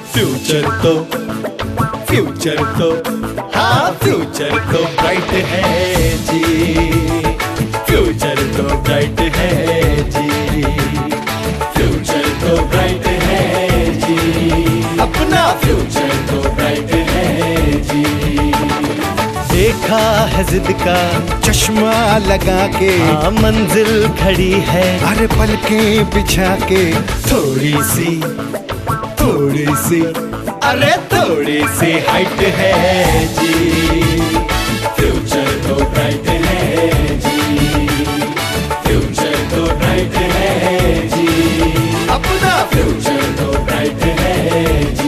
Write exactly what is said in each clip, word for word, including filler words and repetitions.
Future तो future तो हाँ फ्यूचर तो ब्राइट है जी, फ्यूचर तो ब्राइट है जी, फ्यूचर तो ब्राइट है जी, अपना फ्यूचर तो ब्राइट है जी। देखा है जिद का चश्मा लगा के, हाँ मंजिल खड़ी है, अरे पलकें बिछा के, थोड़ी सी थोड़ी सी अरे थोड़ी सी हाइट है जी, फ्यूचर तो ब्राइट है जी, फ्यूचर तो ब्राइट है जी, अपना फ्यूचर तो ब्राइट है जी।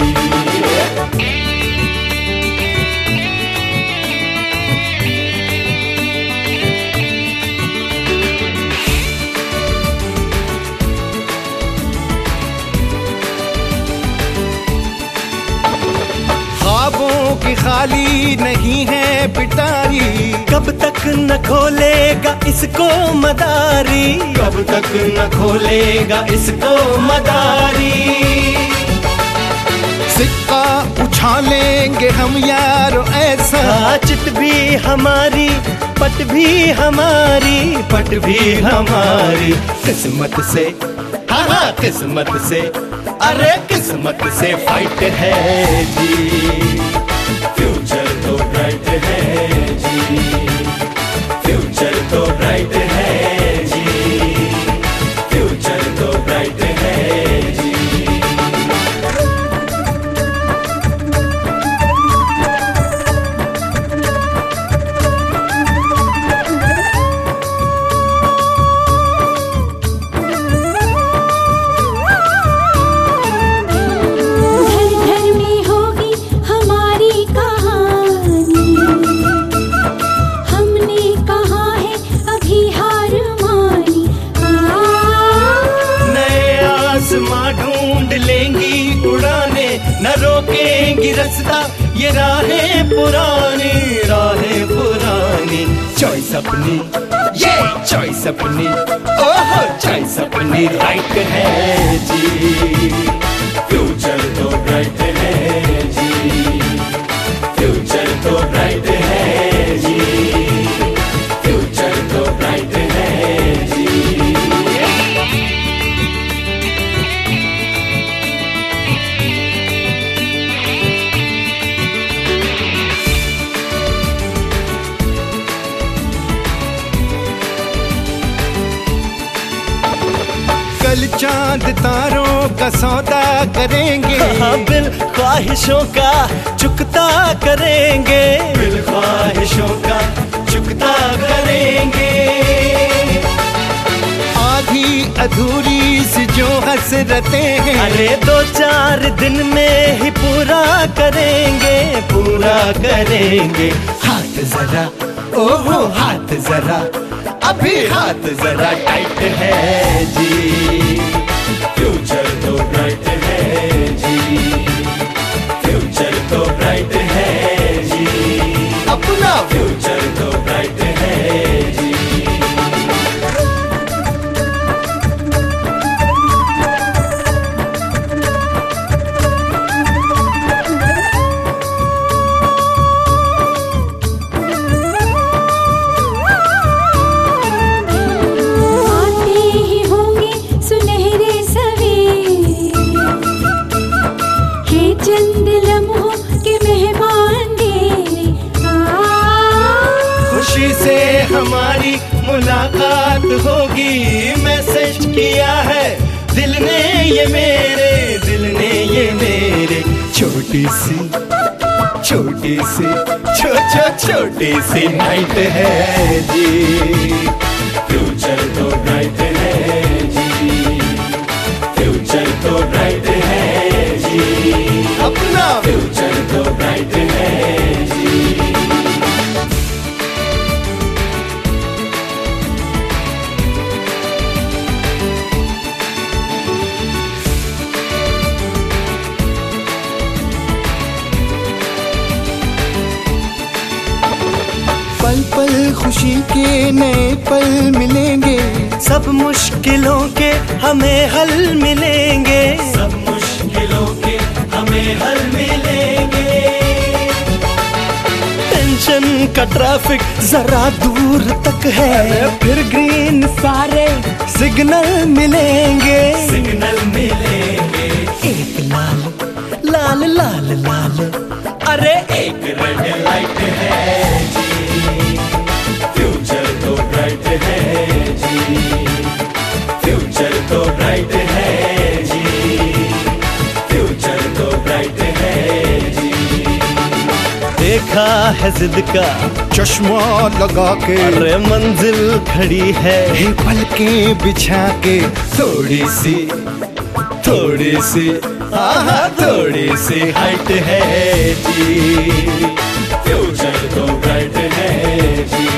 ख्वाबों की खाली नहीं है पिटारी, कब तक न खोलेगा इसको मदारी, कब तक न खोलेगा इसको मदारी, सिक्का उछालेंगे हम यारो ऐसा, चित भी हमारी पट भी हमारी, पट भी हमारी, किस्मत से हाँ हाँ किस्मत से, अरे किस्मत से फाइट है जी, फ्यूचर तो ब्राइट है जी, फ्यूचर तो ब्राइट है जी, फ्यूचर तो ब्राइट है जी। ढूंढ लेंगी उड़ाने, न रोकेंगी रास्ता ये राहें पुरानी, राहें पुरानी, चॉइस अपनी ये चॉइस अपनी, ओहो चॉइस अपनी राइट है जी, फ्यूचर तो ब्राइट है जी, फ्यूचर तो ब्राइट है जी, फ्यूचर तो ब्राइट है जी। कल चांद तारों का सौदा करेंगे, हाँ बिल ख्वाहिशों का चुकता करेंगे, बिल ख्वाहिशों का चुकता करेंगे, आधी अधूरी सी जो हसरतें हैं, अरे दो चार दिन में ही पूरा करेंगे, पूरा करेंगे, हाथ जरा ओहो हाथ जरा, अभी हाथ जरा टाइट है जी, फ्यूचर तो ब्राइट है जी, फ्यूचर तो ब्राइट है जी, अपना फ्यूचर तो ब्राइट है जी। हमारी मुलाकात होगी, मैसेज किया है दिल ने ये मेरे, दिल ने ये मेरे, छोटी सी छोटी सी छो छो छोटी सी नाइट है जी, फ्यूचर तो ब्राइट है जी, फ्यूचर तो ब्राइट है जी, अपना फ्यूचर तो ब्राइट है जी। पल पल खुशी के नए पल मिलेंगे, सब मुश्किलों के हमें हल मिलेंगे, सब मुश्किलों के का ट्रैफिक जरा दूर तक है, फिर ग्रीन सारे सिग्नल मिलेंगे, सिग्नल मिलेंगे। एक लाल लाल लाल लाल, अरे एक रेड लाइट है जी, फ्यूचर तो ब्राइट है जी, फ्यूचर तो ब्राइट है जी, फ्यूचर तो ब्राइट है जी। देखा है जिद का चश्मा लगा के, अरे मंजिल खड़ी है, हे पलकें बिछा के, थोड़ी सी थोड़ी सी आहा थोड़ी सी हाइट है जी, फ्यूचर तो ब्राइट है जी,